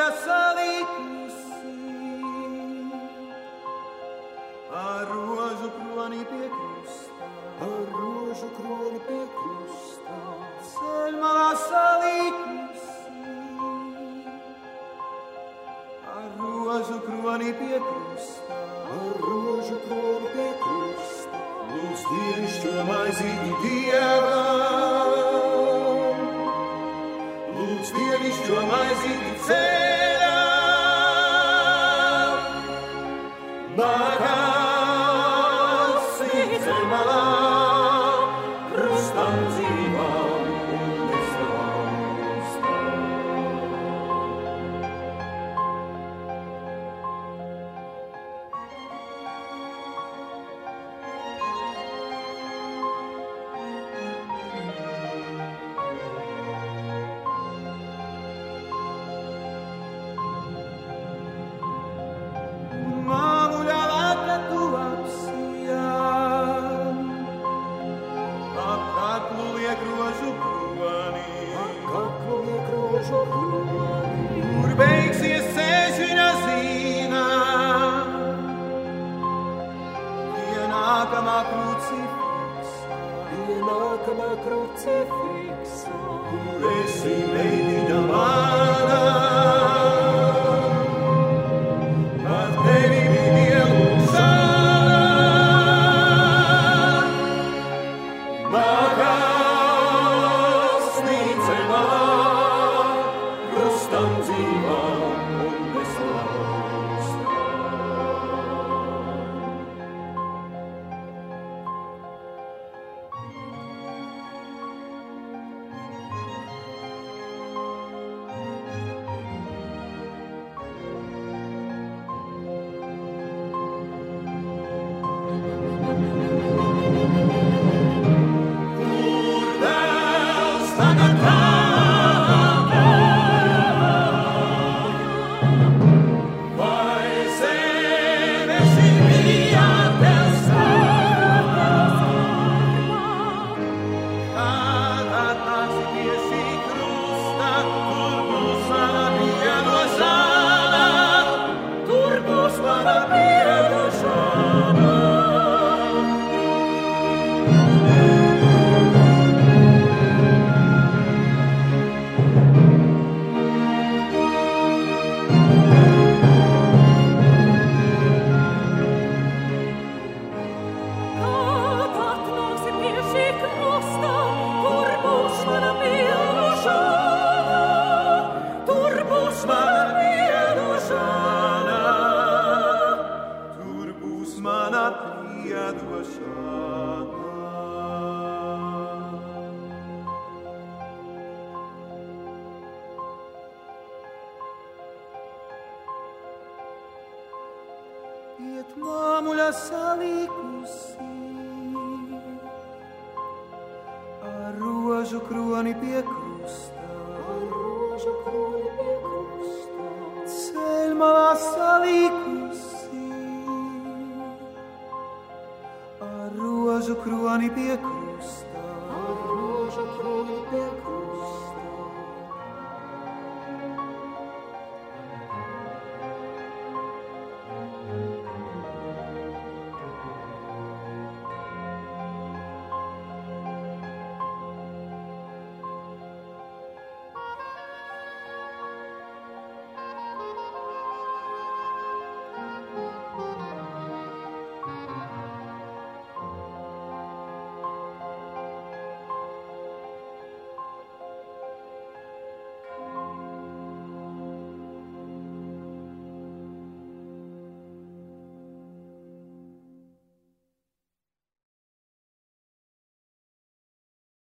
salikusi, ar rožu kroni pie krusta, ar rožu kroni pie krusta, ceļmalā salikusi, ar rožu kroni pie krusta, ar rožu kroni pie krusta, lūdz dienascho maizīti Dievam, lūdz dienascho maizīti ceļam, mākās ceļmalā, krustam dzīvām un neslaustam. Kur beigsies ceļš viņa zīmē, ienākamā krucifiksa, kur esi meitiņa mana, ar tevi bija lūgšana, mākās ceļmalā, krustam dzīvām un neslaustam. Kur Dēls tagad Iet māmuļa salikusi, ar rožu kroni pie krusta, ceļmalā salikusi, ar rožu kroni pie krusta.